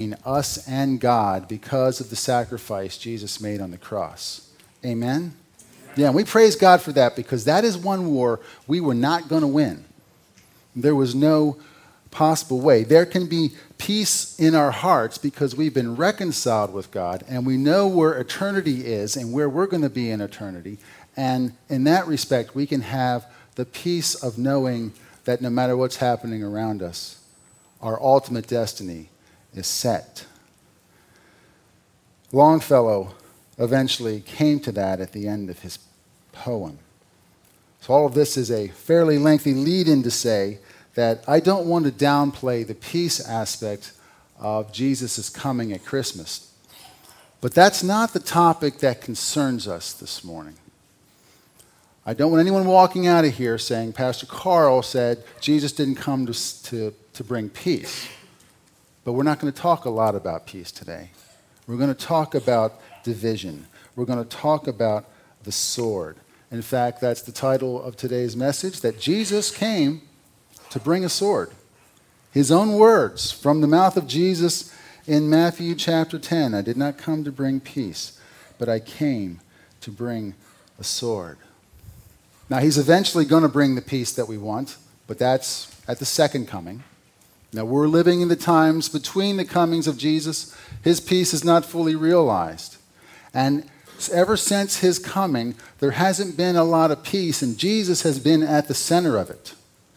between us and God because of the sacrifice Jesus made on the cross. Amen? Yeah, and we praise God for that because that is one war we were not going to win. There was no possible way. There can be peace in our hearts because we've been reconciled with God and we know where eternity is and where we're going to be in eternity. And in that respect, we can have the peace of knowing that no matter what's happening around us, our ultimate destiny is set. Longfellow eventually came to that at the end of his poem. So all of this is a fairly lengthy lead-in to say that I don't want to downplay the peace aspect of Jesus' coming at Christmas. But that's not the topic that concerns us this morning. I don't want anyone walking out of here saying, Pastor Carl said Jesus didn't come to bring peace. But we're not going to talk a lot about peace today. We're going to talk about division. We're going to talk about the sword. In fact, that's the title of today's message, that Jesus came to bring a sword. His own words from the mouth of Jesus in Matthew chapter 10. I did not come to bring peace, but I came to bring a sword. Now, he's eventually going to bring the peace that we want, but that's at the second coming. Now, we're living in the times between the comings of Jesus. His peace is not fully realized. And ever since his coming, there hasn't been a lot of peace, and Jesus has been at the center of it.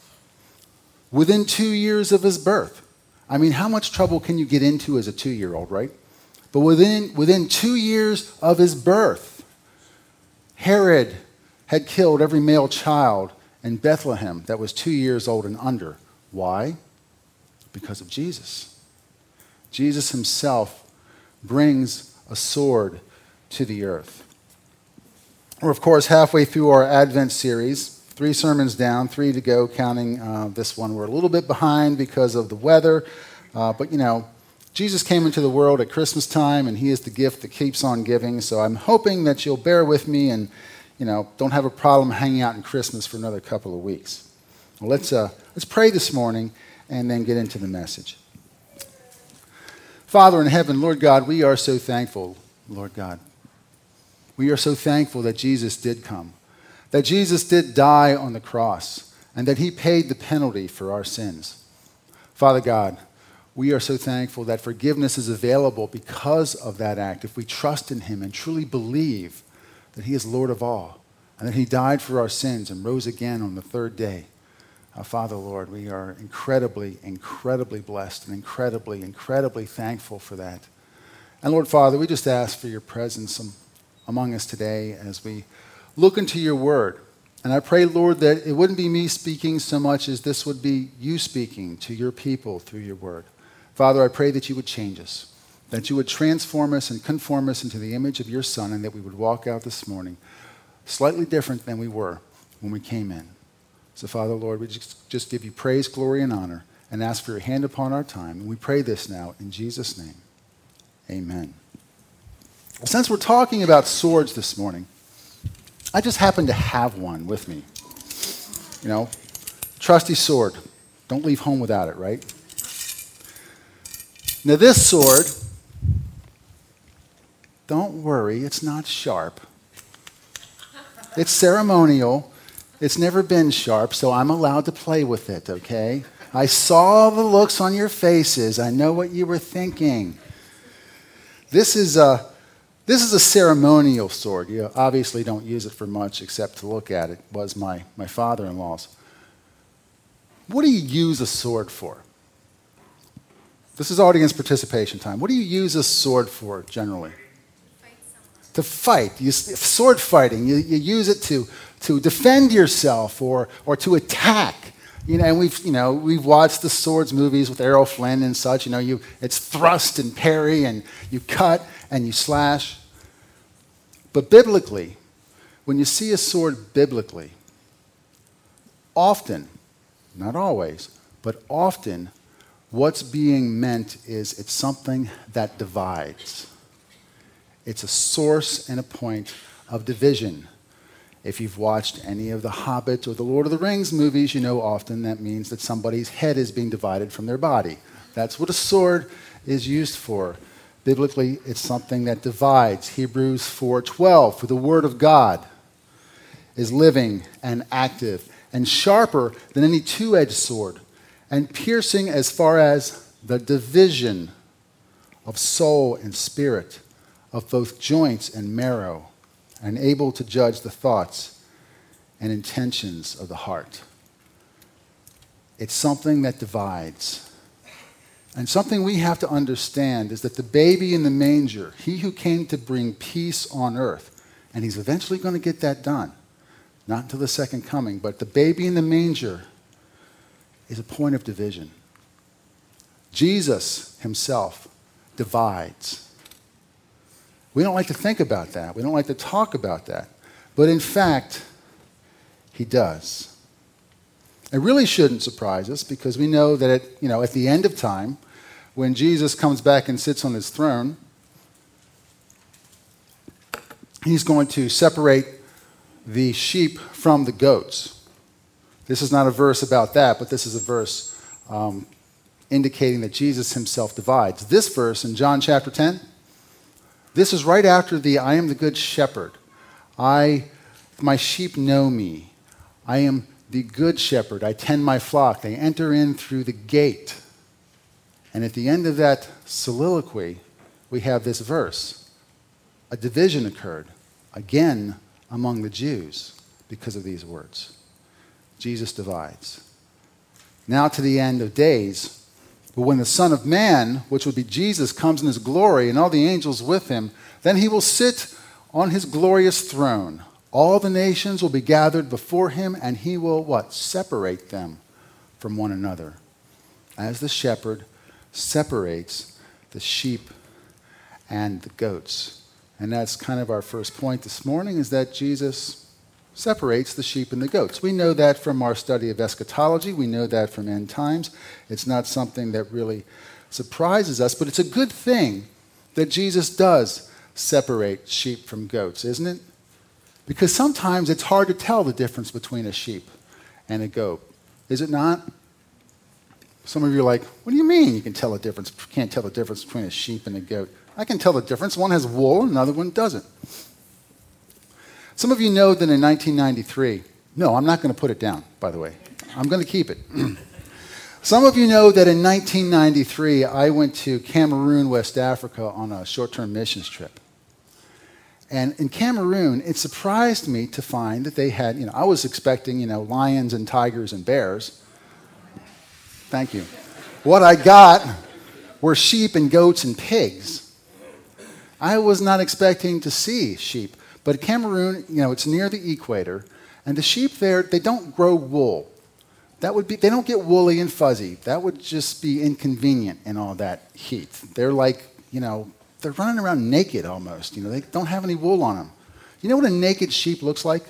Within 2 years of his birth. I mean, how much trouble can you get into as a 2-year-old, right? But within 2 years of his birth, Herod had killed every male child in Bethlehem that was 2 years old and under. Why? Because of Jesus. Jesus himself brings a sword to the earth. We're, of course, halfway through our Advent series. 3 sermons down, 3 to go, counting this one. We're a little bit behind because of the weather. But, Jesus came into the world at Christmas time, and he is the gift that keeps on giving. So I'm hoping that you'll bear with me and, don't have a problem hanging out in Christmas for another couple of weeks. Well, let's pray this morning and then get into the message. Father in heaven, Lord God, we are so thankful, Lord God. We are so thankful that Jesus did come, that Jesus did die on the cross, and that he paid the penalty for our sins. Father God, we are so thankful that forgiveness is available because of that act, if we trust in him and truly believe that he is Lord of all, and that he died for our sins and rose again on the third day. Father, Lord, we are incredibly, incredibly blessed and incredibly, incredibly thankful for that. And Lord, Father, we just ask for your presence among us today as we look into your word. And I pray, Lord, that it wouldn't be me speaking so much as this would be you speaking to your people through your word. Father, I pray that you would change us, that you would transform us and conform us into the image of your Son, and that we would walk out this morning slightly different than we were when we came in. So, Father, Lord, we just give you praise, glory, and honor, and ask for your hand upon our time. And we pray this now in Jesus' name. Amen. Since we're talking about swords this morning, I just happen to have one with me. Trusty sword. Don't leave home without it, right? Now this sword, don't worry, it's not sharp. It's ceremonial. It's never been sharp, so I'm allowed to play with it, okay? I saw the looks on your faces. I know what you were thinking. This is a ceremonial sword. You obviously don't use it for much except to look at it. It was my father-in-law's. What do you use a sword for? This is audience participation time. What do you use a sword for generally? To fight. Sword fighting. You use it to defend yourself or to attack. And we've watched the swords movies with Errol Flynn and such. It's thrust and parry, and you cut and you slash. But biblically, when you see a sword biblically, often, not always, but often, what's being meant is it's something that divides. It's a source and a point of division. If you've watched any of the Hobbit or the Lord of the Rings movies, you know often that means that somebody's head is being divided from their body. That's what a sword is used for. Biblically, it's something that divides. Hebrews 4:12, for the word of God is living and active and sharper than any two-edged sword, and piercing as far as the division of soul and spirit, of both joints and marrow, and able to judge the thoughts and intentions of the heart. It's something that divides. And something we have to understand is that the baby in the manger, he who came to bring peace on earth, and he's eventually going to get that done, not until the second coming, but the baby in the manger is a point of division. Jesus himself divides. We don't like to think about that. We don't like to talk about that. But in fact, he does. It really shouldn't surprise us because we know that at the end of time, when Jesus comes back and sits on his throne, he's going to separate the sheep from the goats. This is not a verse about that, but this is a verse indicating that Jesus himself divides. This verse in John chapter 10, this is right after the I am the good shepherd. My sheep know me. I am the good shepherd. I tend my flock. They enter in through the gate. And at the end of that soliloquy, we have this verse. A division occurred again among the Jews because of these words. Jesus divides. Now to the end of days, but when the Son of Man, which would be Jesus, comes in his glory and all the angels with him, then he will sit on his glorious throne. All the nations will be gathered before him, and he will, what? Separate them from one another. As the shepherd separates the sheep and the goats. And that's kind of our first point this morning, is that Jesus separates the sheep and the goats. We know that from our study of eschatology. We know that from end times. It's not something that really surprises us, but it's a good thing that Jesus does separate sheep from goats, isn't it? Because sometimes it's hard to tell the difference between a sheep and a goat. Is it not? Some of you are like, what do you mean you can't tell the difference between a sheep and a goat? I can tell the difference. One has wool and another one doesn't. Some of you know that in 1993, no, I'm not going to put it down, by the way. I'm going to keep it. Some of you know that in 1993, I went to Cameroon, West Africa on a short-term missions trip. And in Cameroon, it surprised me to find that they had, I was expecting, lions and tigers and bears. Thank you. What I got were sheep and goats and pigs. I was not expecting to see sheep. But Cameroon, it's near the equator, and the sheep there, they don't grow wool. They don't get woolly and fuzzy. That would just be inconvenient in all that heat. They're like, they're running around naked almost. They don't have any wool on them. You know what a naked sheep looks like?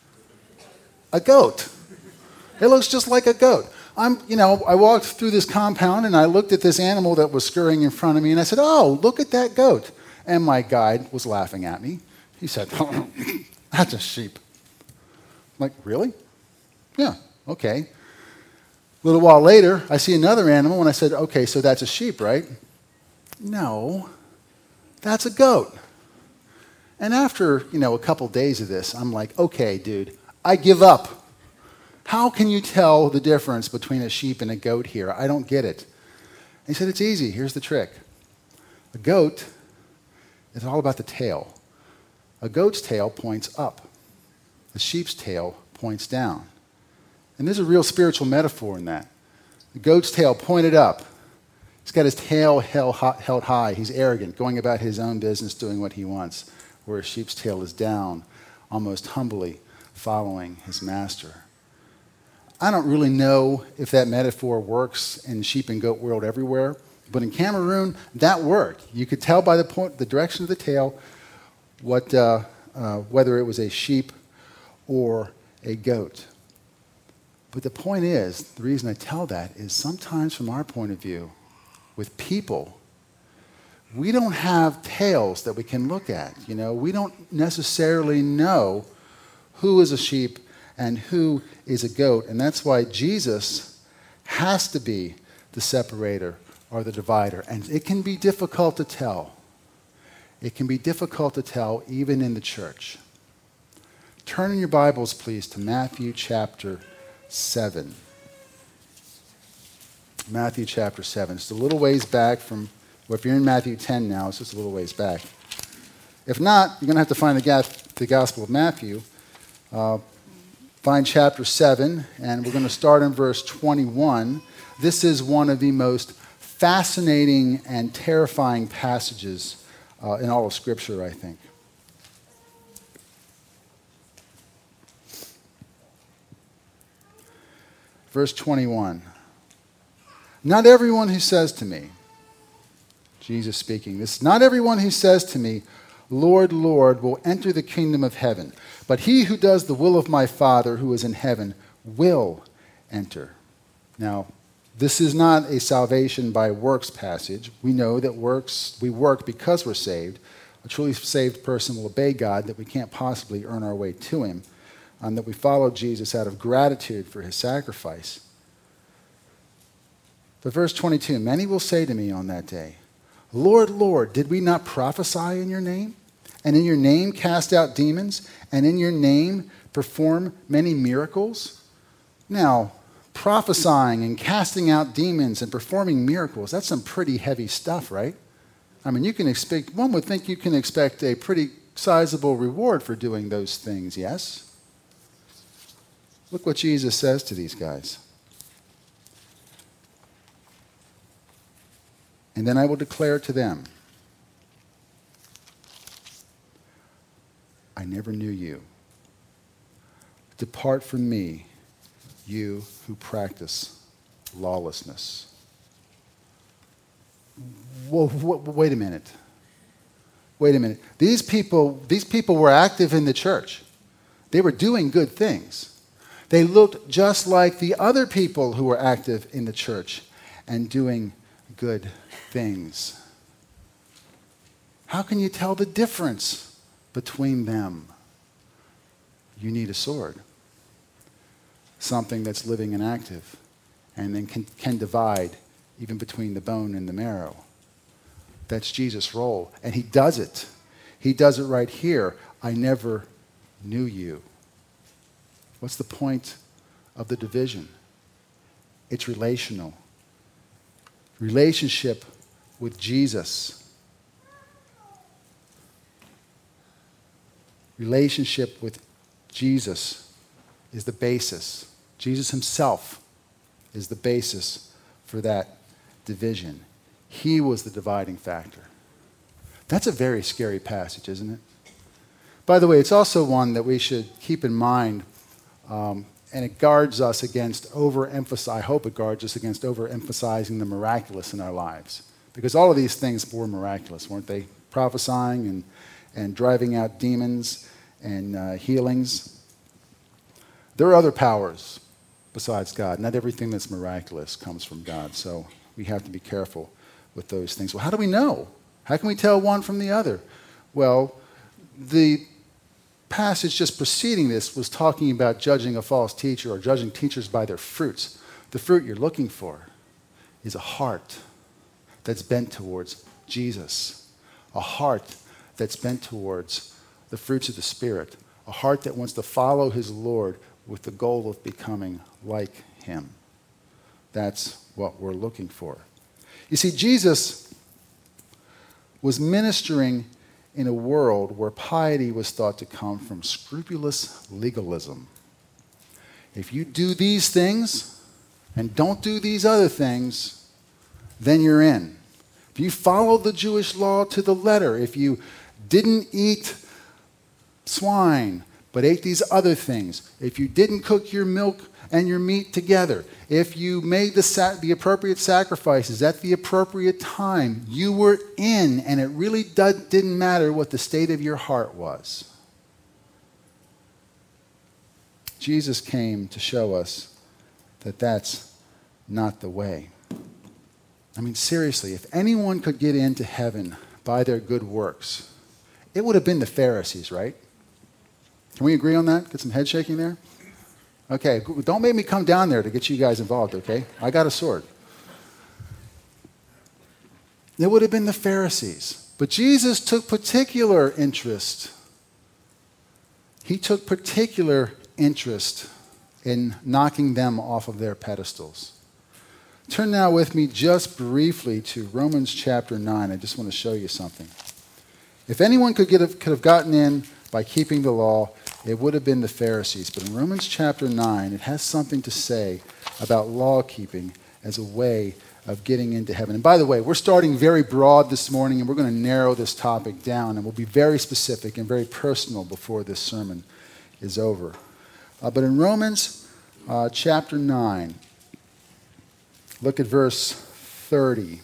A goat. It looks just like a goat. I walked through this compound and I looked at this animal that was scurrying in front of me and I said, oh, look at that goat. And my guide was laughing at me. He said, oh, that's a sheep. I'm like, really? Yeah, okay. A little while later, I see another animal and I said, okay, so that's a sheep, right? No. That's a goat. And after, a couple days of this, I'm like, okay, dude, I give up. How can you tell the difference between a sheep and a goat here? I don't get it. And he said, it's easy. Here's the trick. A goat is all about the tail. A goat's tail points up. A sheep's tail points down. And there's a real spiritual metaphor in that. The goat's tail pointed up. He's got his tail held high. He's arrogant, going about his own business, doing what he wants, where a sheep's tail is down, almost humbly following his master. I don't really know if that metaphor works in sheep and goat world everywhere, but in Cameroon, that worked. You could tell by the direction of the tail whether it was a sheep or a goat. But the point is, the reason I tell that is sometimes from our point of view, with people, we don't have tails that we can look at. We don't necessarily know who is a sheep and who is a goat. And that's why Jesus has to be the separator are the divider. And it can be difficult to tell. It can be difficult to tell even in the church. Turn in your Bibles, please, to Matthew chapter 7. Matthew chapter 7. It's a little ways back from, well, if you're in Matthew 10 now, it's just a little ways back. If not, you're going to have to find the Gospel of Matthew. Find chapter 7, and we're going to start in verse 21. This is one of the most fascinating and terrifying passages in all of Scripture, I think. Verse 21. Not everyone who says to me, Jesus speaking, this, not everyone who says to me, Lord, Lord, will enter the kingdom of heaven, but he who does the will of my Father who is in heaven will enter. Now, this is not a salvation by works passage. We know that we work because we're saved. A truly saved person will obey God, that we can't possibly earn our way to him, and that we follow Jesus out of gratitude for his sacrifice. But verse 22, many will say to me on that day, Lord, Lord, did we not prophesy in your name? And in your name cast out demons? And in your name perform many miracles? Now, prophesying and casting out demons and performing miracles, that's some pretty heavy stuff, right? I mean, one would think you can expect a pretty sizable reward for doing those things, yes? Look what Jesus says to these guys. And then I will declare to them, I never knew you. Depart from me, you who practice lawlessness. Whoa, wait a minute. Wait a minute. These people were active in the church. They were doing good things. They looked just like the other people who were active in the church and doing good things. How can you tell the difference between them? You need a sword. Something that's living and active, and then can divide even between the bone and the marrow. That's Jesus' role, and he does it. He does it right here. I never knew you. What's the point of the division? It's relational. Relationship with Jesus. Relationship with Jesus is the basis. Jesus himself is the basis for that division. He was the dividing factor. That's a very scary passage, isn't it? By the way, it's also one that we should keep in mind, and it guards us against I hope it guards us against overemphasizing the miraculous in our lives. Because all of these things were miraculous, weren't they? Prophesying and driving out demons and healings. There are other powers besides God. Not everything that's miraculous comes from God, so we have to be careful with those things. Well, how do we know? How can we tell one from the other? Well, the passage just preceding this was talking about judging a false teacher or judging teachers by their fruits. The fruit you're looking for is a heart that's bent towards Jesus, a heart that's bent towards the fruits of the Spirit, a heart that wants to follow his Lord with the goal of becoming like him. That's what we're looking for. You see, Jesus was ministering in a world where piety was thought to come from scrupulous legalism. If you do these things and don't do these other things, then you're in. If you followed the Jewish law to the letter, if you didn't eat swine but ate these other things, if you didn't cook your milk and your meat together, if you made the appropriate sacrifices at the appropriate time, you were in, and it really didn't matter what the state of your heart was. Jesus came to show us that that's not the way. I mean, seriously, if anyone could get into heaven by their good works, it would have been the Pharisees, right? Can we agree on that? Get some head shaking there? Okay, don't make me come down there to get you guys involved, okay? I got a sword. It would have been the Pharisees. But Jesus took particular interest. He took particular interest in knocking them off of their pedestals. Turn now with me just briefly to Romans chapter 9. I just want to show you something. If anyone could have gotten in by keeping the law, it would have been the Pharisees. But in Romans chapter 9, it has something to say about law keeping as a way of getting into heaven. And by the way, we're starting very broad this morning, and we're going to narrow this topic down, and we'll be very specific and very personal before this sermon is over. But in Romans chapter 9, look at verse 30.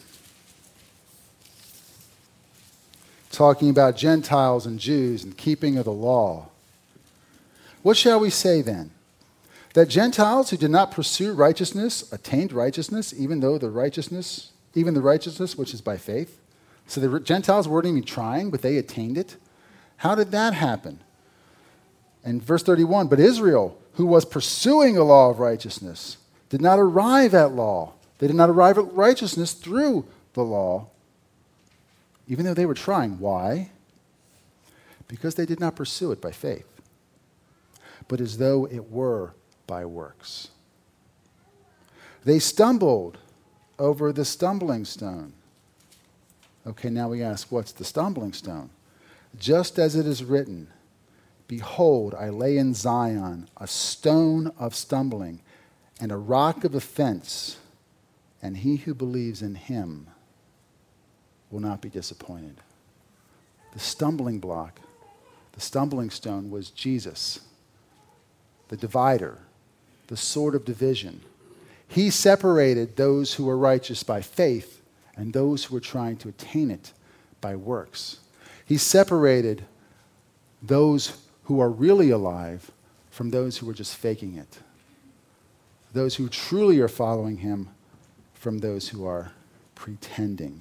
Talking about Gentiles and Jews and keeping of the law. What shall we say then? That Gentiles who did not pursue righteousness attained righteousness, even the righteousness which is by faith. So the Gentiles weren't even trying, but they attained it. How did that happen? And verse 31, but Israel, who was pursuing a law of righteousness, did not arrive at law. They did not arrive at righteousness through the law, even though they were trying. Why? Because they did not pursue it by faith, but as though it were by works. They stumbled over the stumbling stone. Okay, now we ask, what's the stumbling stone? Just as it is written, behold, I lay in Zion a stone of stumbling and a rock of offense, and he who believes in him will not be disappointed. The stumbling block, the stumbling stone was Jesus, the divider, the sword of division. He separated those who were righteous by faith and those who were trying to attain it by works. He separated those who are really alive from those who are just faking it. Those who truly are following him from those who are pretending.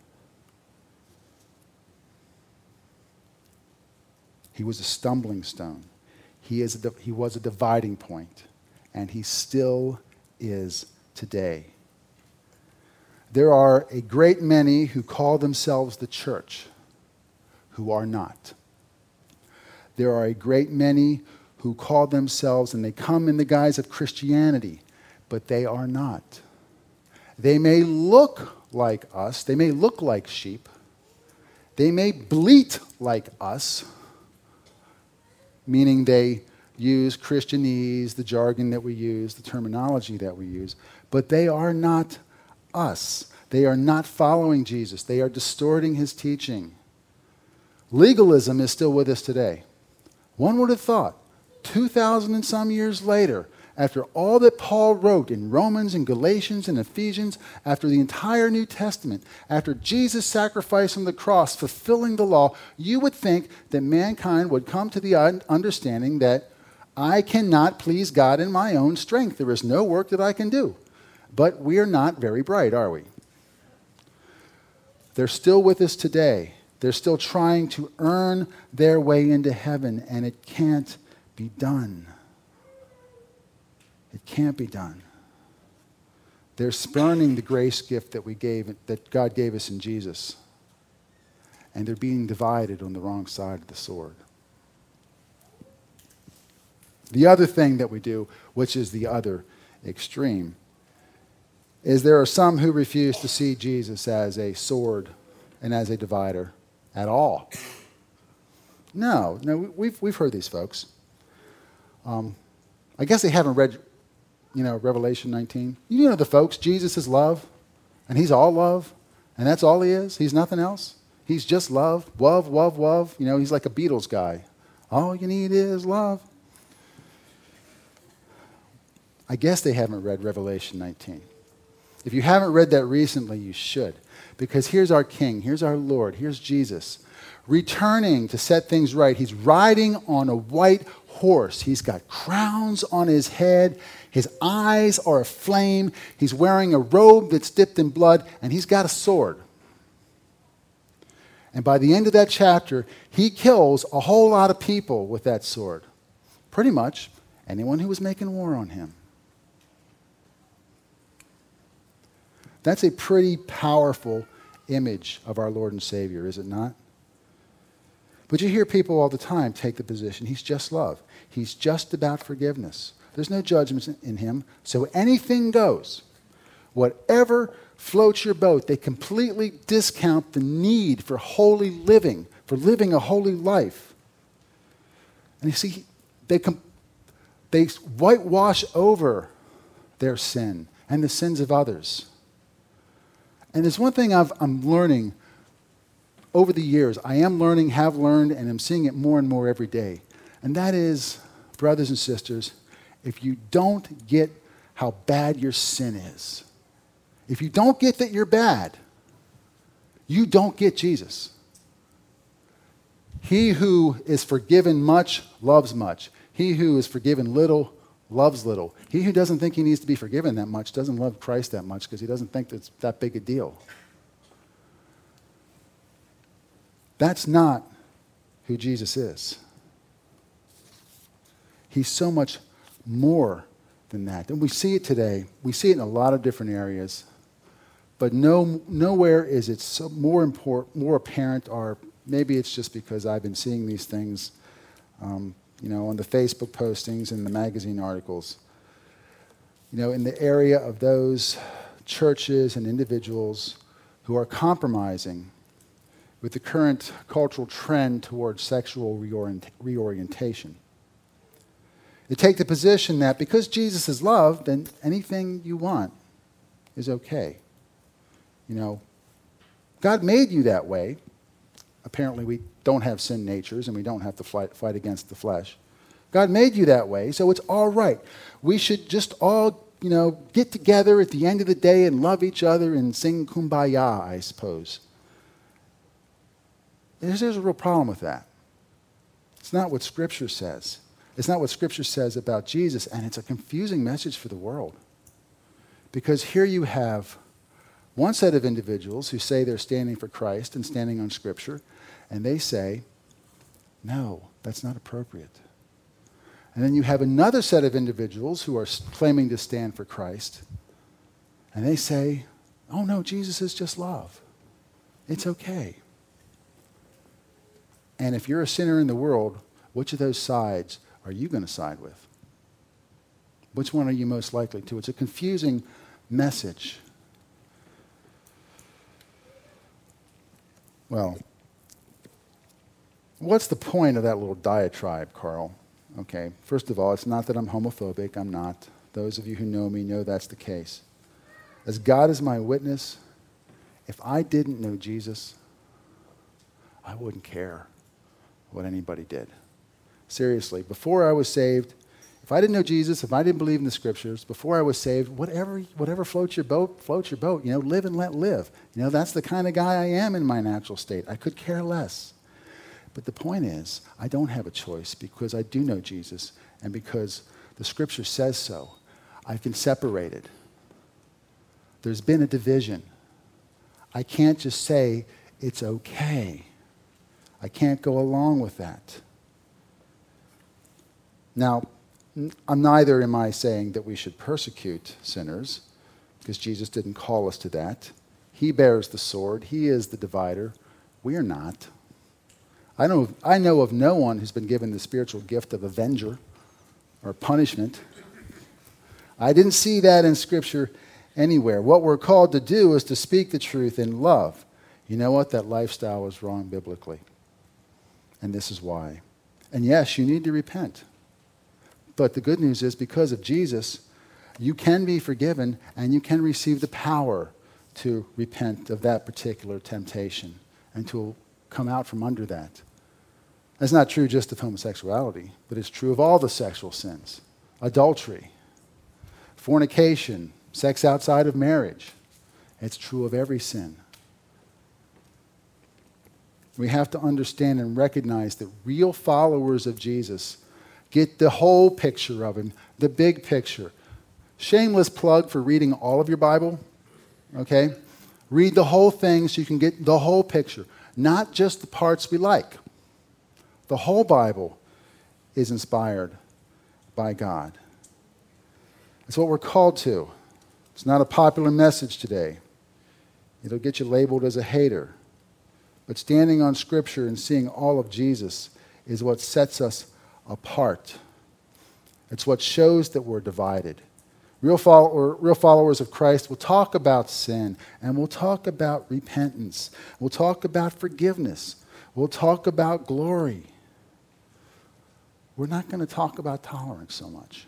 He was a stumbling stone. He was a dividing point, and he still is today. There are a great many who call themselves the church who are not. There are a great many who call themselves, and they come in the guise of Christianity, but they are not. They may look like us. They may look like sheep. They may bleat like us, meaning they use Christianese, the jargon that we use, the terminology that we use, but they are not us. They are not following Jesus. They are distorting his teaching. Legalism is still with us today. One would have thought, 2,000 and some years later, after all that Paul wrote in Romans and Galatians and Ephesians, after the entire New Testament, after Jesus' sacrifice on the cross, fulfilling the law, you would think that mankind would come to the understanding that I cannot please God in my own strength. There is no work that I can do. But we are not very bright, are we? They're still with us today. They're still trying to earn their way into heaven, and it can't be done. It can't be done. They're spurning the grace gift that God gave us in Jesus. And they're being divided on the wrong side of the sword. The other thing that we do, which is the other extreme, is there are some who refuse to see Jesus as a sword and as a divider at all. No, we've heard these folks. I guess they haven't read Revelation 19. You know the folks, Jesus is love, and he's all love, and that's all he is. He's nothing else. He's just love, love, love, love. He's like a Beatles guy. All you need is love. I guess they haven't read Revelation 19. If you haven't read that recently, you should, because here's our King, here's our Lord, here's Jesus, returning to set things right. He's riding on a white horse. He's got crowns on his head. His eyes are aflame. He's wearing a robe that's dipped in blood, and he's got a sword. And by the end of that chapter, he kills a whole lot of people with that sword. Pretty much anyone who was making war on him. That's a pretty powerful image of our Lord and Savior, is it not? But you hear people all the time take the position, he's just love. He's just about forgiveness. There's no judgment in him, so anything goes. Whatever floats your boat, they completely discount the need for holy living, for living a holy life. And you see, they whitewash over their sin and the sins of others. And there's one thing I'm learning over the years. I am learning, have learned, and I'm seeing it more and more every day. And that is, brothers and sisters, if you don't get how bad your sin is, if you don't get that you're bad, you don't get Jesus. He who is forgiven much loves much. He who is forgiven little loves little. He who doesn't think he needs to be forgiven that much doesn't love Christ that much because he doesn't think that's that big a deal. That's not who Jesus is. He's so much more than that. And we see it today. We see it in a lot of different areas. But nowhere is it so more more apparent, or maybe it's just because I've been seeing these things, on the Facebook postings and the magazine articles. In the area of those churches and individuals who are compromising with the current cultural trend towards sexual reorientation. They take the position that because Jesus is love, then anything you want is okay. God made you that way. Apparently we don't have sin natures and we don't have to fight against the flesh. God made you that way, so it's all right. We should just all, get together at the end of the day and love each other and sing Kumbaya, I suppose. There's a real problem with that. It's not what Scripture says. It's not what Scripture says about Jesus, and it's a confusing message for the world. Because here you have one set of individuals who say they're standing for Christ and standing on Scripture, and they say, no, that's not appropriate. And then you have another set of individuals who are claiming to stand for Christ, and they say, oh no, Jesus is just love. It's okay. And if you're a sinner in the world, which of those sides are you going to side with? Which one are you most likely to? It's a confusing message. Well, what's the point of that little diatribe, Carl? Okay, first of all, it's not that I'm homophobic. I'm not. Those of you who know me know that's the case. As God is my witness, if I didn't know Jesus, I wouldn't care what anybody did. Seriously, before I was saved, if I didn't know Jesus, if I didn't believe in the Scriptures, before I was saved, whatever floats your boat, floats your boat. Live and let live. That's the kind of guy I am in my natural state. I could care less. But the point is, I don't have a choice because I do know Jesus and because the Scripture says so. I've been separated. There's been a division. I can't just say it's okay. I can't go along with that. Now, neither am I saying that we should persecute sinners, because Jesus didn't call us to that. He bears the sword. He is the divider. We are not. I know of no one who's been given the spiritual gift of avenger or punishment. I didn't see that in Scripture anywhere. What we're called to do is to speak the truth in love. You know what? That lifestyle is wrong biblically. And this is why. And yes, you need to repent. But the good news is, because of Jesus, you can be forgiven and you can receive the power to repent of that particular temptation and to come out from under that. That's not true just of homosexuality, but it's true of all the sexual sins. Adultery, fornication, sex outside of marriage. It's true of every sin. We have to understand and recognize that real followers of Jesus get the whole picture of him, the big picture. Shameless plug for reading all of your Bible, okay? Read the whole thing so you can get the whole picture, not just the parts we like. The whole Bible is inspired by God. It's what we're called to. It's not a popular message today. It'll get you labeled as a hater. But standing on Scripture and seeing all of Jesus is what sets us apart. It's what shows that we're divided. Real followers of Christ will talk about sin, and we'll talk about repentance. We'll talk about forgiveness. We'll talk about glory. We're not going to talk about tolerance so much.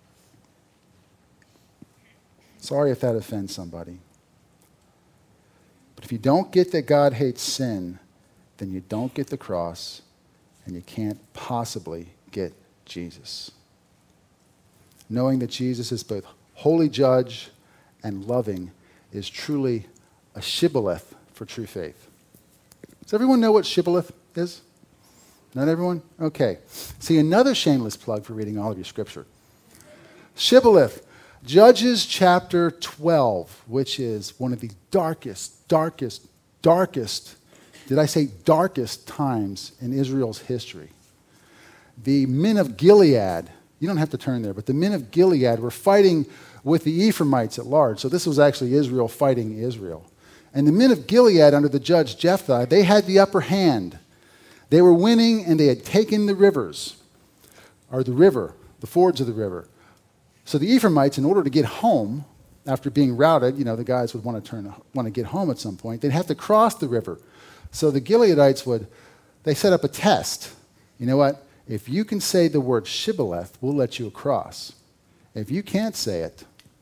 Sorry if that offends somebody. But if you don't get that God hates sin, then you don't get the cross, and you can't possibly get Jesus. Knowing that Jesus is both holy judge and loving is truly a shibboleth for true faith. Does everyone know what shibboleth is? Not everyone? Okay. See, another shameless plug for reading all of your scripture. Shibboleth, Judges chapter 12, which is one of the darkest, did I say darkest times in Israel's history. The men of Gilead, you don't have to turn there, but the men of Gilead were fighting with the Ephraimites at large. So this was actually Israel fighting Israel. And the men of Gilead under the judge Jephthah, they had the upper hand. They were winning, and they had taken the rivers, or the river, the fords of the river. So the Ephraimites, in order to get home, after being routed, the guys would want to get home at some point, they'd have to cross the river. So the Gileadites they set up a test. You know what? If you can say the word shibboleth, we'll let you across. If you can't say it,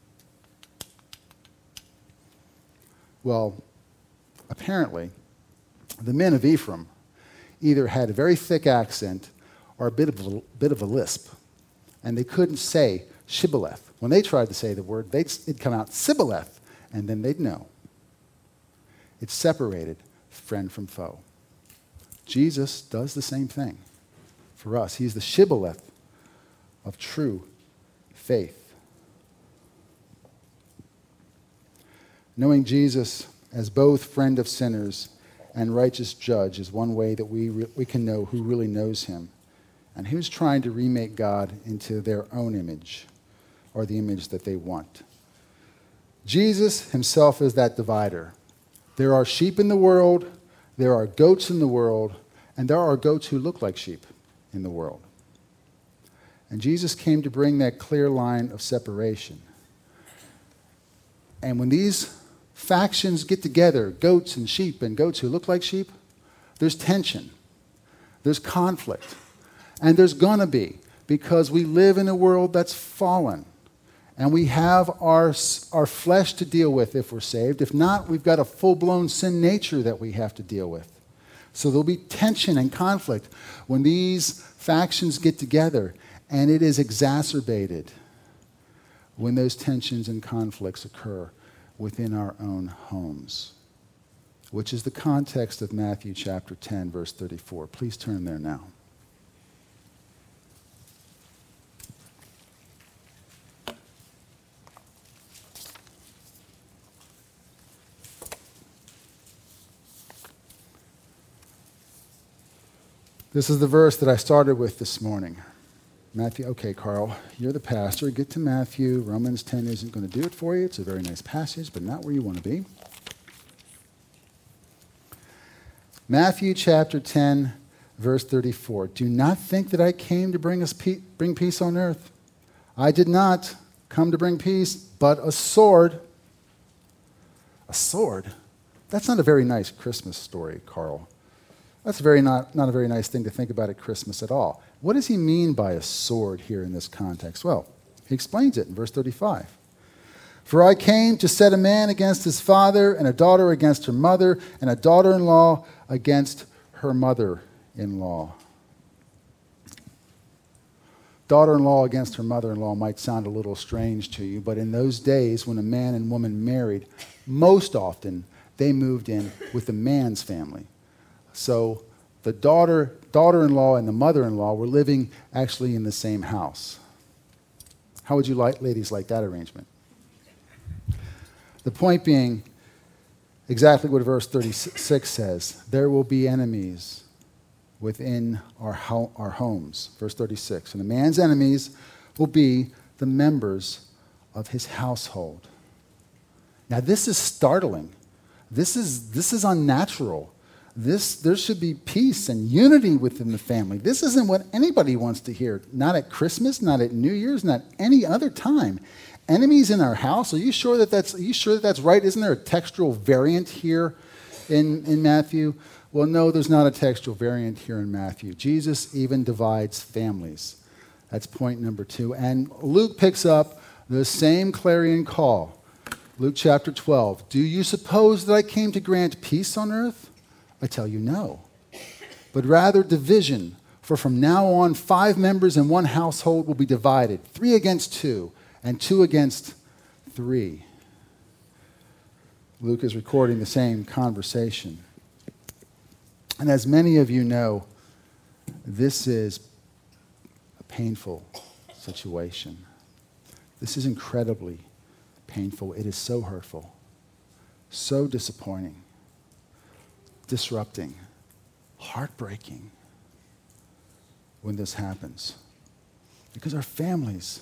well, apparently, the men of Ephraim either had a very thick accent or a bit of a lisp, and they couldn't say shibboleth. When they tried to say the word, it'd come out sibboleth, and then they'd know. It separated friend from foe. Jesus does the same thing for us. He's the shibboleth of true faith. Knowing Jesus as both friend of sinners and righteous judge is one way that we can know who really knows him and who's trying to remake God into their own image or the image that they want. Jesus himself is that divider. There are sheep in the world, there are goats in the world, and there are goats who look like sheep in the world. And Jesus came to bring that clear line of separation. And when these factions get together, goats and sheep and goats who look like sheep, there's tension, there's conflict, and there's gonna be, because we live in a world that's fallen, and we have our flesh to deal with if we're saved. If not, we've got a full-blown sin nature that we have to deal with. So there'll be tension and conflict when these factions get together, and it is exacerbated when those tensions and conflicts occur within our own homes, which is the context of Matthew chapter 10, verse 34. Please turn there now. This is the verse that I started with this morning. Matthew, okay, Carl, you're the pastor. Get to Matthew. Romans 10 isn't going to do it for you. It's a very nice passage, but not where you want to be. Matthew chapter 10, verse 34. Do not think that I came to bring peace on earth. I did not come to bring peace, but a sword. A sword? That's not a very nice Christmas story, Carl. That's not a very nice thing to think about at Christmas at all. What does he mean by a sword here in this context? Well, he explains it in verse 35. For I came to set a man against his father, and a daughter against her mother, and a daughter-in-law against her mother-in-law. Daughter-in-law against her mother-in-law might sound a little strange to you, but in those days when a man and woman married, most often they moved in with the man's family. So the daughter-in-law and the mother-in-law were living actually in the same house. How would you ladies like that arrangement? The point being exactly what verse 36 says. There will be enemies within our homes. Verse 36. And a man's enemies will be the members of his household. Now this is startling This is unnatural. There should be peace and unity within the family. This isn't what anybody wants to hear. Not at Christmas, not at New Year's, not any other time. Enemies in our house. Are you sure that that's right? Isn't there a textual variant here in Matthew? Well, no, there's not a textual variant here in Matthew. Jesus even divides families. That's point number 2. And Luke picks up the same clarion call. Luke chapter 12. Do you suppose that I came to grant peace on earth? I tell you no, but rather division. For from now on, 5 members in one household will be divided, 3 against 2, and 2 against 3. Luke is recording the same conversation. And as many of you know, this is a painful situation. This is incredibly painful. It is so hurtful, so disappointing, disrupting, heartbreaking when this happens. Because our families,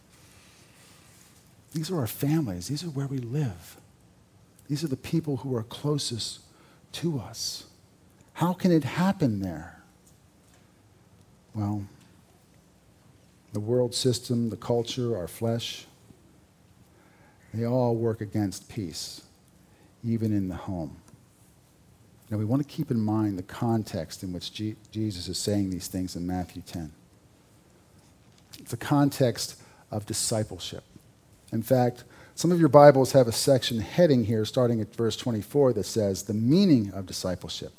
these are our families. These are where we live. These are the people who are closest to us. How can it happen there? Well, the world system, the culture, our flesh, they all work against peace, even in the home. Now, we want to keep in mind the context in which Jesus is saying these things in Matthew 10. It's a context of discipleship. In fact, some of your Bibles have a section heading here starting at verse 24 that says, the meaning of discipleship.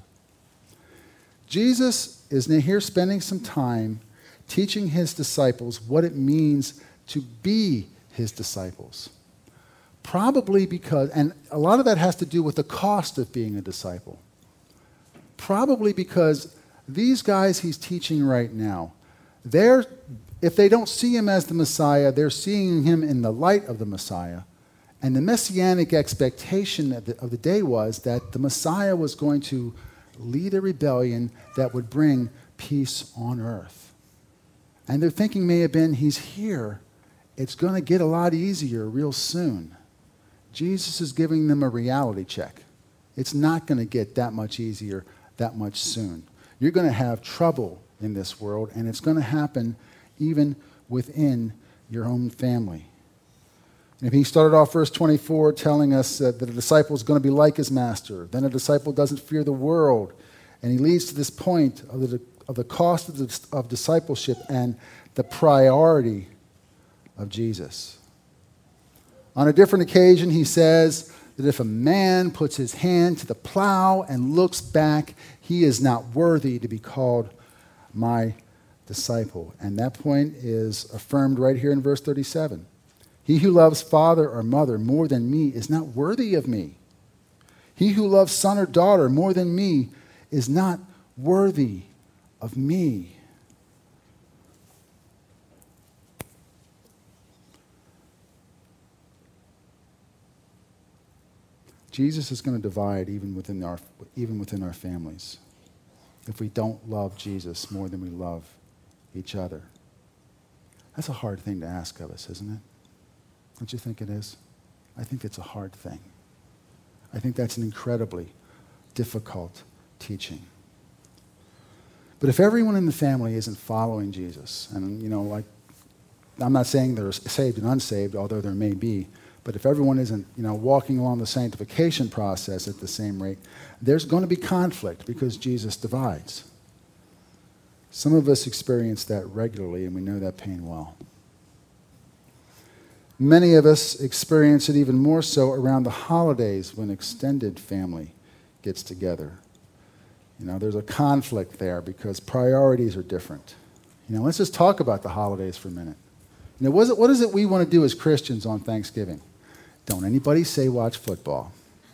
Jesus is here spending some time teaching his disciples what it means to be his disciples. Probably because, and a lot of that has to do with the cost of being a disciple. Probably because these guys he's teaching right now, if they don't see him as the Messiah, they're seeing him in the light of the Messiah. And the messianic expectation of the day was that the Messiah was going to lead a rebellion that would bring peace on earth. And their thinking may have been, he's here. It's going to get a lot easier real soon. Jesus is giving them a reality check. It's not going to get that much easier that much soon. You're going to have trouble in this world, and it's going to happen even within your own family. And if he started off verse 24 telling us that the disciple is going to be like his master, then a disciple doesn't fear the world, and he leads to this point of the cost of discipleship and the priority of Jesus. On a different occasion, he says that if a man puts his hand to the plow and looks back, he is not worthy to be called my disciple. And that point is affirmed right here in verse 37. He who loves father or mother more than me is not worthy of me. He who loves son or daughter more than me is not worthy of me. Jesus is going to divide even within our families if we don't love Jesus more than we love each other. That's a hard thing to ask of us, isn't it? Don't you think it is? I think it's a hard thing. I think that's an incredibly difficult teaching. But if everyone in the family isn't following Jesus, and I'm not saying they're saved and unsaved, although there may be, but if everyone isn't, walking along the sanctification process at the same rate, there's going to be conflict because Jesus divides. Some of us experience that regularly, and we know that pain well. Many of us experience it even more so around the holidays when extended family gets together. There's a conflict there because priorities are different. Let's just talk about the holidays for a minute. What is it we want to do as Christians on Thanksgiving? Don't anybody say watch football.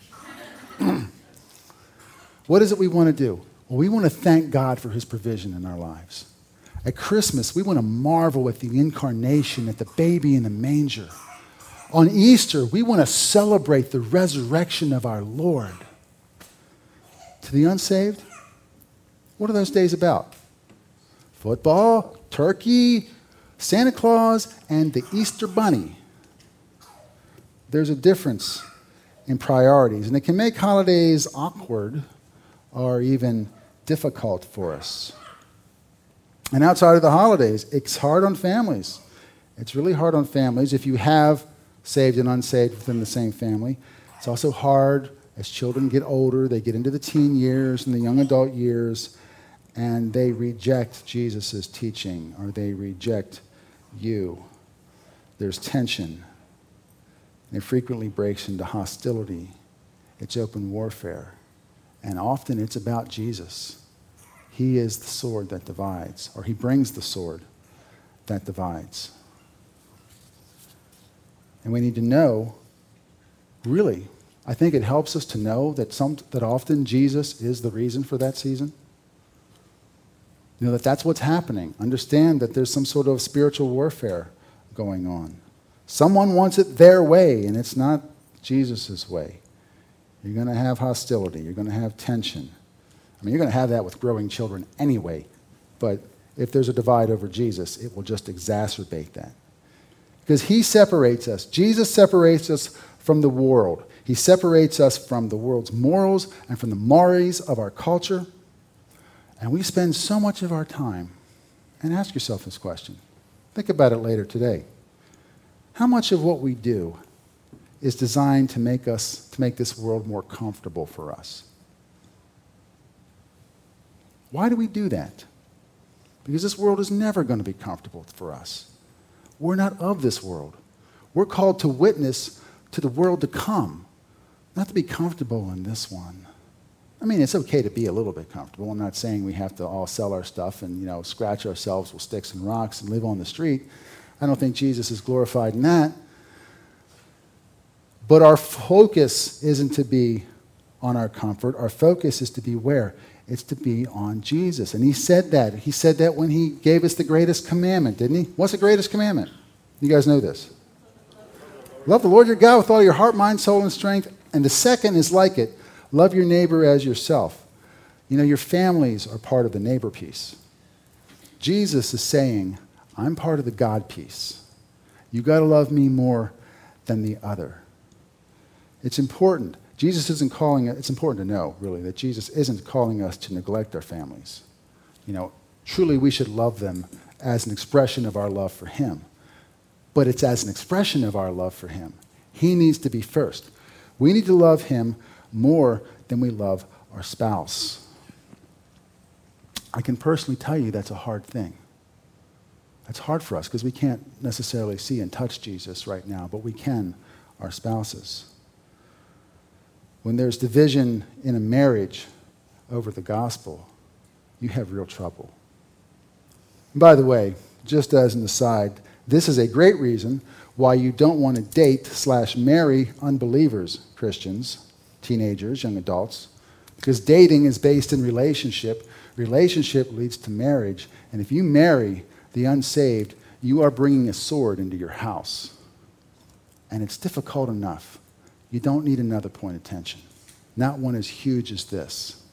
What is it we want to do? Well, we want to thank God for his provision in our lives. At Christmas, we want to marvel at the incarnation, at the baby in the manger. On Easter, we want to celebrate the resurrection of our Lord. To the unsaved, what are those days about? Football, turkey, Santa Claus, and the Easter Bunny. There's a difference in priorities. And it can make holidays awkward or even difficult for us. And outside of the holidays, it's hard on families. It's really hard on families if you have saved and unsaved within the same family. It's also hard as children get older. They get into the teen years and the young adult years, and they reject Jesus' teaching, or they reject you. There's tension. It frequently breaks into hostility. It's open warfare. And often it's about Jesus. He is the sword that divides, or he brings the sword that divides. And we need to know, really, I think it helps us to know that often Jesus is the reason for that season. You know, that's what's happening. Understand that there's some sort of spiritual warfare going on. Someone wants it their way, and it's not Jesus' way. You're going to have hostility. You're going to have tension. I mean, you're going to have that with growing children anyway. But if there's a divide over Jesus, it will just exacerbate that. Because he separates us. Jesus separates us from the world. He separates us from the world's morals and from the mores of our culture. And we spend so much of our time, and ask yourself this question. Think about it later today. How much of what we do is designed to make this world more comfortable for us? Why do we do that? Because this world is never going to be comfortable for us. We're not of this world. We're called to witness to the world to come, not to be comfortable in this one. I mean, it's okay to be a little bit comfortable. I'm not saying we have to all sell our stuff and, scratch ourselves with sticks and rocks and live on the street. I don't think Jesus is glorified in that. But our focus isn't to be on our comfort. Our focus is to be where? It's to be on Jesus. And he said that. He said that when he gave us the greatest commandment, didn't he? What's the greatest commandment? You guys know this. Love the Lord your God with all your heart, mind, soul, and strength. And the second is like it. Love your neighbor as yourself. Your families are part of the neighbor piece. Jesus is saying, I'm part of the God piece. You got to love me more than the other. It's important. It's important to know, really, that Jesus isn't calling us to neglect our families. Truly we should love them as an expression of our love for him. But it's as an expression of our love for him. He needs to be first. We need to love him more than we love our spouse. I can personally tell you that's a hard thing. That's hard for us because we can't necessarily see and touch Jesus right now, but we can our spouses. When there's division in a marriage over the gospel, you have real trouble. And by the way, just as an aside, this is a great reason why you don't want to date/marry unbelievers, Christians, teenagers, young adults, because dating is based in relationship. Relationship leads to marriage, and if you marry the unsaved, you are bringing a sword into your house. And it's difficult enough. You don't need another point of tension. Not one as huge as this.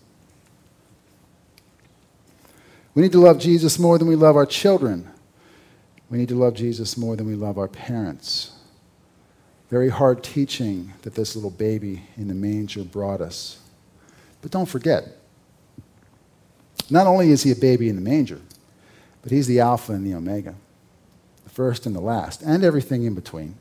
We need to love Jesus more than we love our children. We need to love Jesus more than we love our parents. Very hard teaching that this little baby in the manger brought us. But don't forget, not only is he a baby in the manger, but he's the Alpha and the Omega, the first and the last, and everything in between.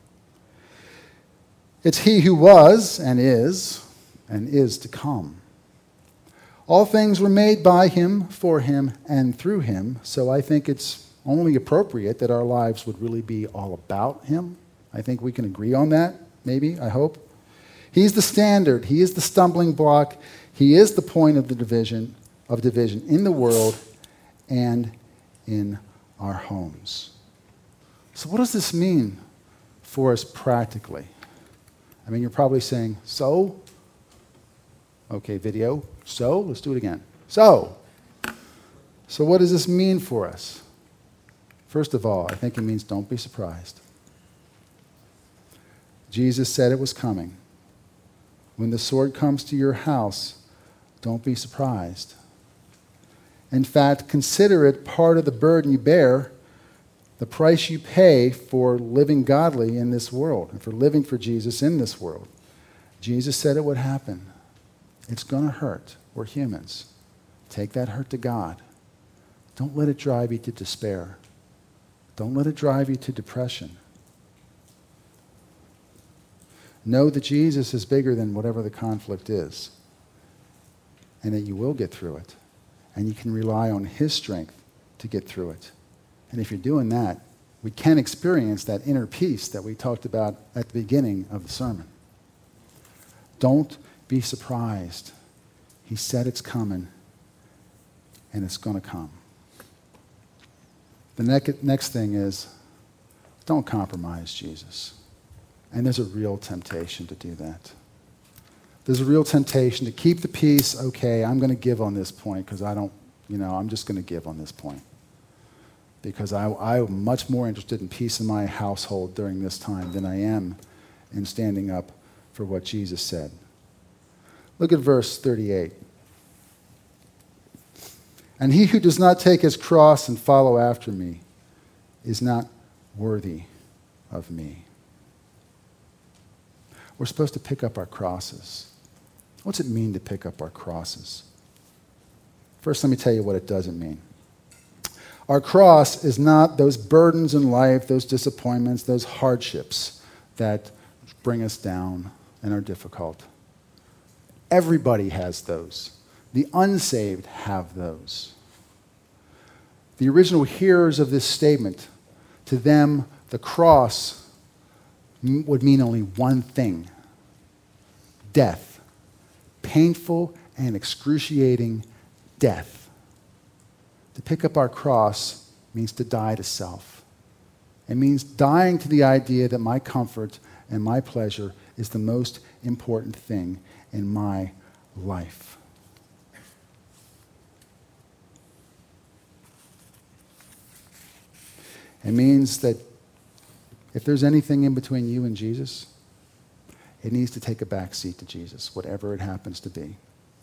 It's he who was and is to come. All things were made by him, for him, and through him, so I think it's only appropriate that our lives would really be all about him. I think we can agree on that, maybe, I hope. He's the standard. He is the stumbling block. He is the point of division in the world and in our homes. So what does this mean for us practically? I mean, you're probably saying, so? Okay, video. So? Let's do it again. So what does this mean for us? First of all, I think it means don't be surprised. Jesus said it was coming. When the sword comes to your house, don't be surprised. In fact, consider it part of the burden you bear, the price you pay for living godly in this world and for living for Jesus in this world. Jesus said it would happen. It's going to hurt. We're humans. Take that hurt to God. Don't let it drive you to despair. Don't let it drive you to depression. Know that Jesus is bigger than whatever the conflict is, and that you will get through it, and you can rely on his strength to get through it. And if you're doing that, we can experience that inner peace that we talked about at the beginning of the sermon. Don't be surprised. He said it's coming, and it's going to come. The next thing is, don't compromise Jesus. And there's a real temptation to do that. There's a real temptation to keep the peace. Okay, I'm going to give on this point because I'm just going to give on this point. Because I'm much more interested in peace in my household during this time than I am in standing up for what Jesus said. Look at verse 38. And he who does not take his cross and follow after me is not worthy of me. We're supposed to pick up our crosses. What's it mean to pick up our crosses? First, let me tell you what it doesn't mean. Our cross is not those burdens in life, those disappointments, those hardships that bring us down and are difficult. Everybody has those. The unsaved have those. The original hearers of this statement, to them, the cross would mean only one thing: death. Painful and excruciating death. To pick up our cross means to die to self. It means dying to the idea that my comfort and my pleasure is the most important thing in my life. It means that if there's anything in between you and Jesus, it needs to take a back seat to Jesus, whatever it happens to be.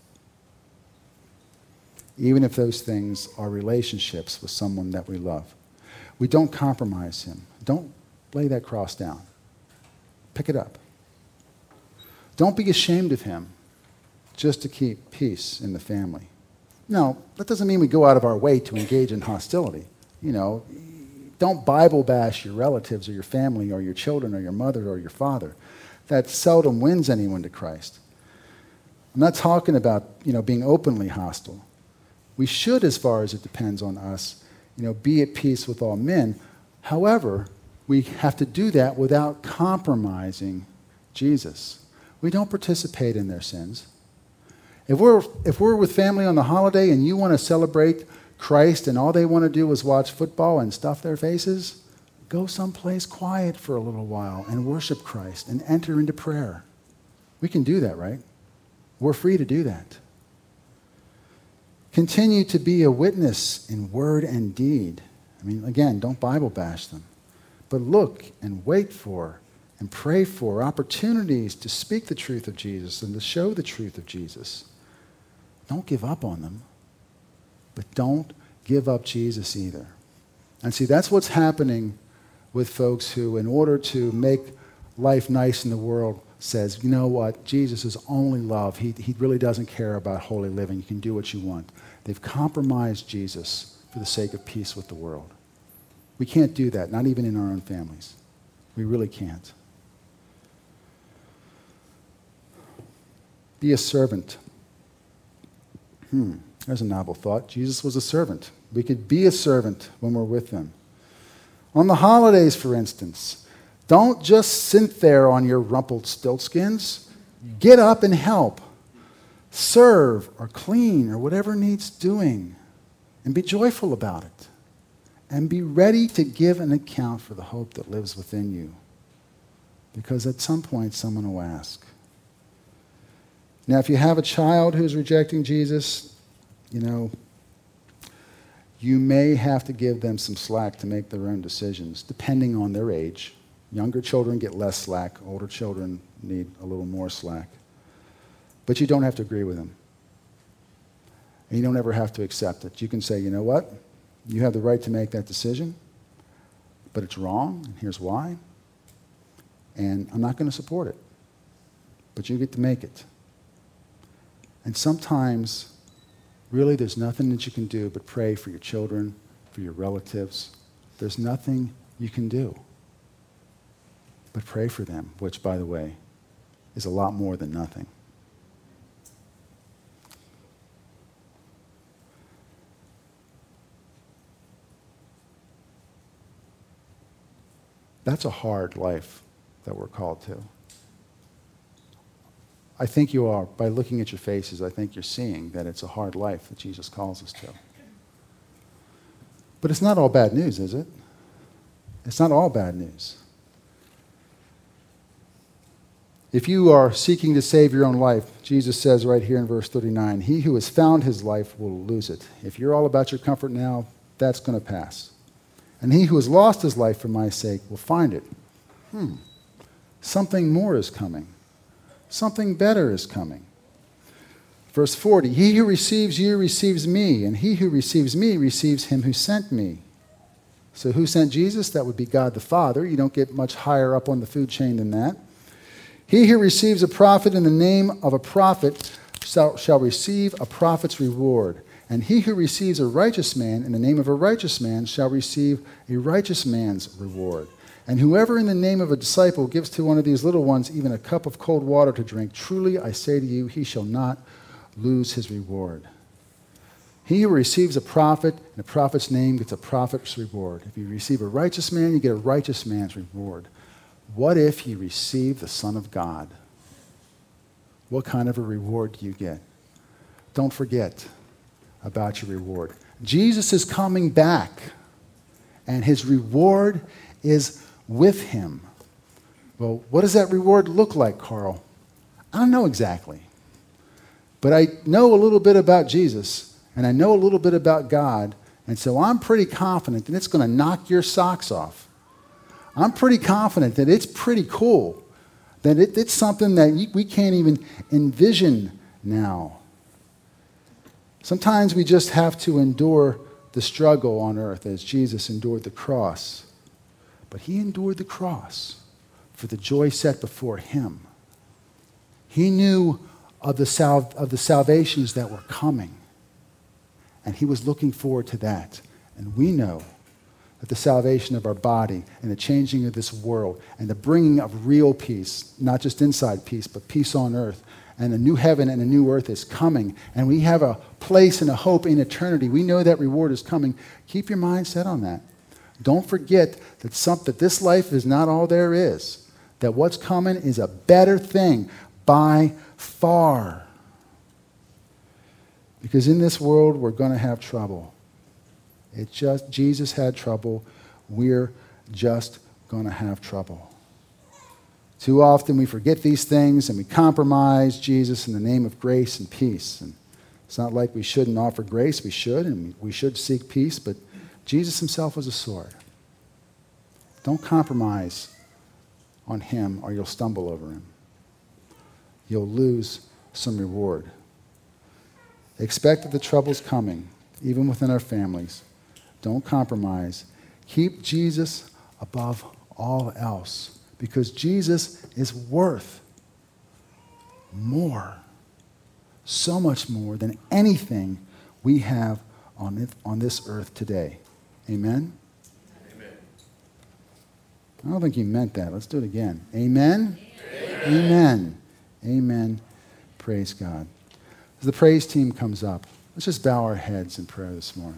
Even if those things are relationships with someone that we love. We don't compromise him. Don't lay that cross down. Pick it up. Don't be ashamed of him just to keep peace in the family. No, that doesn't mean we go out of our way to engage in hostility. Don't Bible bash your relatives or your family or your children or your mother or your father. That seldom wins anyone to Christ. I'm not talking about, being openly hostile. We should, as far as it depends on us, be at peace with all men. However, we have to do that without compromising Jesus. We don't participate in their sins. If we're with family on the holiday and you want to celebrate Christ and all they want to do is watch football and stuff their faces, go someplace quiet for a little while and worship Christ and enter into prayer. We can do that, right? We're free to do that. Continue to be a witness in word and deed. Again, don't Bible bash them. But look and wait for and pray for opportunities to speak the truth of Jesus and to show the truth of Jesus. Don't give up on them. But don't give up Jesus either. And see, that's what's happening with folks who, in order to make life nice in the world, says, you know what, Jesus is only love. He really doesn't care about holy living. You can do what you want. They've compromised Jesus for the sake of peace with the world. We can't do that, not even in our own families. We really can't. Be a servant. There's a novel thought. Jesus was a servant. We could be a servant when we're with him. On the holidays, for instance, don't just sit there on your rumpled stiltskins. Get up and help. Serve or clean or whatever needs doing. And be joyful about it. And be ready to give an account for the hope that lives within you. Because at some point, someone will ask. Now, if you have a child who's rejecting Jesus, you may have to give them some slack to make their own decisions, depending on their age. Younger children get less slack. Older children need a little more slack. But you don't have to agree with them. And you don't ever have to accept it. You can say, you know what? You have the right to make that decision, but it's wrong, and here's why. And I'm not going to support it. but you get to make it. And sometimes, really, there's nothing that you can do but pray for your children, for your relatives. There's nothing you can do but pray for them, which, by the way, is a lot more than nothing. That's a hard life that we're called to. I think you are. By looking at your faces, I think you're seeing that it's a hard life that Jesus calls us to. But it's not all bad news, is it? It's not all bad news. If you are seeking to save your own life, Jesus says right here in verse 39, he who has found his life will lose it. If you're all about your comfort now, that's going to pass. And he who has lost his life for my sake will find it. Something more is coming. Something better is coming. Verse 40, he who receives you receives me, and he who receives me receives him who sent me. So who sent Jesus? That would be God the Father. You don't get much higher up on the food chain than that. He who receives a prophet in the name of a prophet shall receive a prophet's reward. And he who receives a righteous man in the name of a righteous man shall receive a righteous man's reward. And whoever in the name of a disciple gives to one of these little ones even a cup of cold water to drink, truly I say to you, he shall not lose his reward. He who receives a prophet in a prophet's name gets a prophet's reward. If you receive a righteous man, you get a righteous man's reward. What if you receive the Son of God? What kind of a reward do you get? Don't forget about your reward. Jesus is coming back, and his reward is with him. Well, what does that reward look like, Carl? I don't know exactly. But I know a little bit about Jesus, and I know a little bit about God, and so I'm pretty confident that it's going to knock your socks off. I'm pretty confident that it's pretty cool, that it's something that we can't even envision now. Sometimes we just have to endure the struggle on earth as Jesus endured the cross. But he endured the cross for the joy set before him. He knew of the salvations that were coming, and he was looking forward to that. And we know that the salvation of our body and the changing of this world and the bringing of real peace, not just inside peace, but peace on earth, and a new heaven and a new earth is coming, and we have a place and a hope in eternity. We know that reward is coming. Keep your mind set on that. Don't forget that this life is not all there is, that what's coming is a better thing by far. Because in this world, we're going to have trouble. Jesus had trouble. We're just going to have trouble. Too often we forget these things and we compromise Jesus in the name of grace and peace. And it's not like we shouldn't offer grace. We should, and we should seek peace, but Jesus himself was a sword. Don't compromise on him or you'll stumble over him. You'll lose some reward. Expect that the trouble's coming, even within our families. Don't compromise. Keep Jesus above all else, because Jesus is worth more, so much more than anything we have on this earth today. Amen? Amen. I don't think you meant that. Let's do it again. Amen? Amen. Amen. Amen. Praise God. As the praise team comes up, let's just bow our heads in prayer this morning.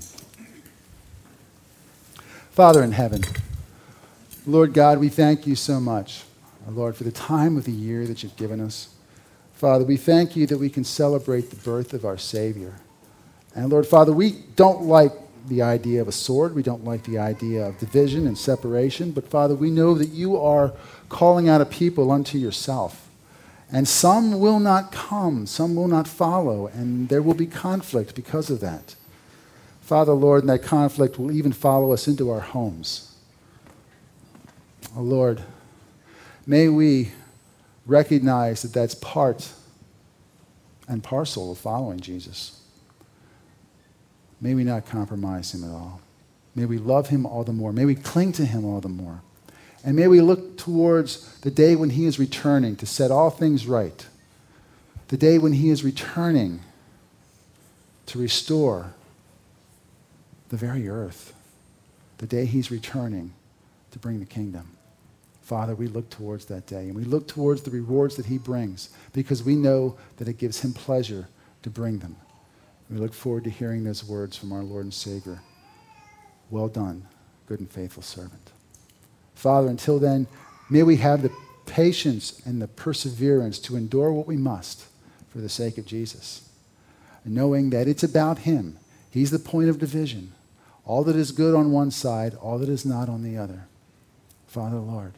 Father in heaven, Lord God, we thank you so much, Lord, for the time of the year that you've given us. Father, we thank you that we can celebrate the birth of our Savior. And Lord, Father, we don't like the idea of a sword. We don't like the idea of division and separation. But Father, we know that you are calling out a people unto yourself. And some will not come, some will not follow, and there will be conflict because of that. Father, Lord, and that conflict will even follow us into our homes. Oh, Lord, may we recognize that that's part and parcel of following Jesus. May we not compromise him at all. May we love him all the more. May we cling to him all the more. And may we look towards the day when he is returning to set all things right. The day when he is returning to restore the very earth. The day he's returning to bring the kingdom. Father, we look towards that day, and we look towards the rewards that he brings because we know that it gives him pleasure to bring them. We look forward to hearing those words from our Lord and Savior. Well done, good and faithful servant. Father, until then, may we have the patience and the perseverance to endure what we must for the sake of Jesus, knowing that it's about him. He's the point of division. All that is good on one side, all that is not on the other. Father, Lord,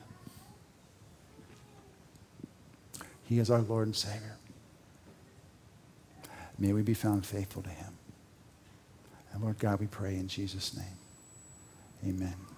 he is our Lord and Savior. May we be found faithful to him. And Lord God, we pray in Jesus' name. Amen.